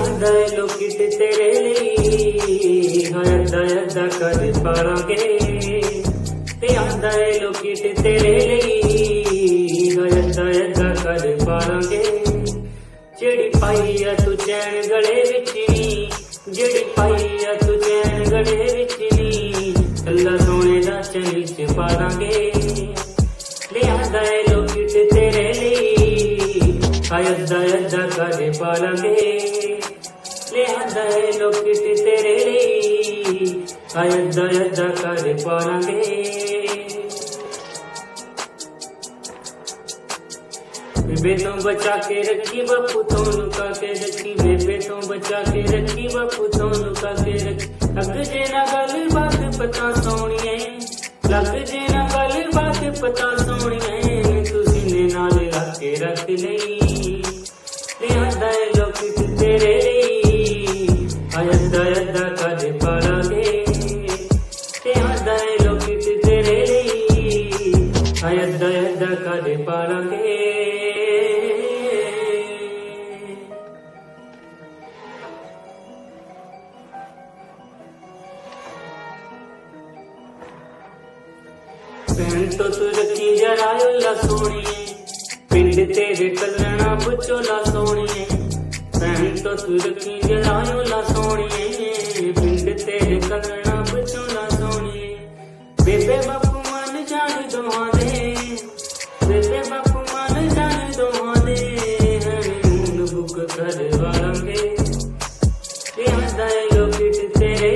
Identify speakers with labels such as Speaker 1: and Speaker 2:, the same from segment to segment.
Speaker 1: लियांदा है लोकिट तेरे लिए अद्धा अद्धा कर पालांगे लियांदा है लोकिट तेरे लिए अद्धा अद्धा कर पालांगे जेड़ी पाई आ तू चैन गले विच नी जेड़ी पाई आ तू चैन गले विच नी कल्ला सोने दा चली च पालांगे लियांदा है लोकिट तेरे लिए अद्धा अद्धा कर पालांगे लियांदा है लोकिट तेरे लिए अद्धा अद्धा कर पालांगे बेबे तो बचा के रखी बापू तो लुका के रखी बेबे तो बचा के रखी बापू तो लुका के रखी लग जे ना गल बात पता सोनिए लग जे ना गल बात पता सोनिए तू सीने नाल रख के रख लई लियांदा है लोकिट तेरे अद्धा अद्धा कर पालांगे लियांदा है लोकिट तेरे अद्धा अद्धा कर पालांगे भैन तो तू रखी जरा ला सोनिए पिंड तेरे कलना बचोला सोनिए भैन तो तू रखी जरा ला सोनिए पिंड तेरे कलना बचोला सोनिए बेबे बापू मन जान दोहां दे बेबे बापू मन जान दोहां दे हनीमून बुक करवांगे लियांदा है लोकिट तेरे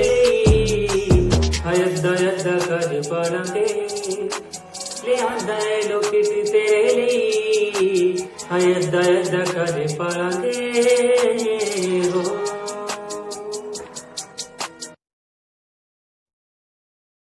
Speaker 1: अद्धा अद्धा कर पालांगे लियांदा है लोकिट तेरे अद्धा अद्धा कर पालांगे